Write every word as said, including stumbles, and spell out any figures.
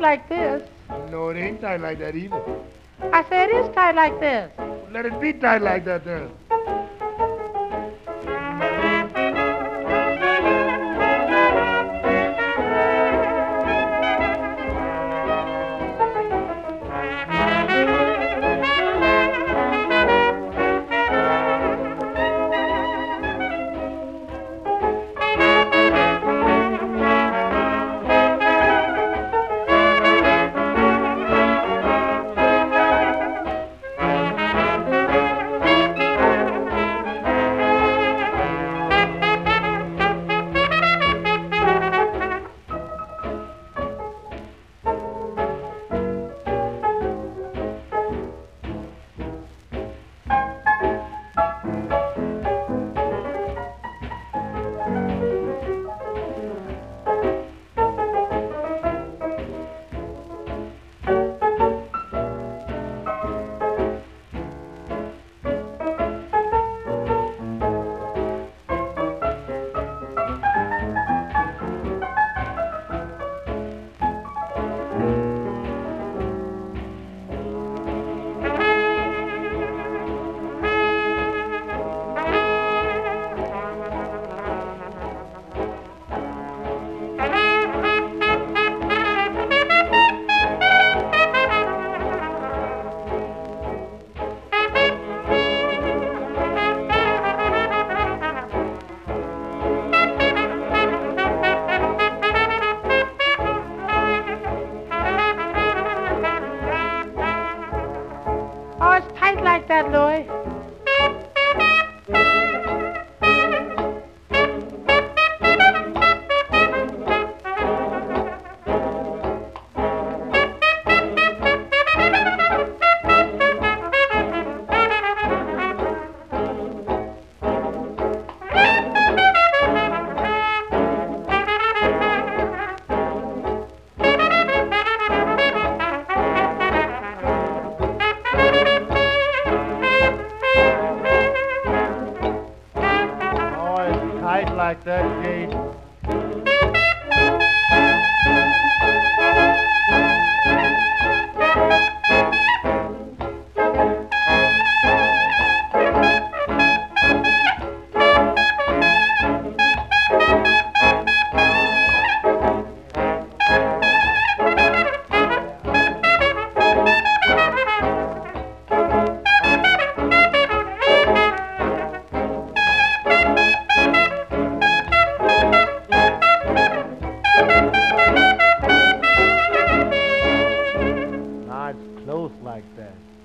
like this. No, it ain't tight like that either. I said it is tight like this. Let it be tight like that then. Oh, it's tight like that, Louis. Tight like that, Gate. Now it's close like that.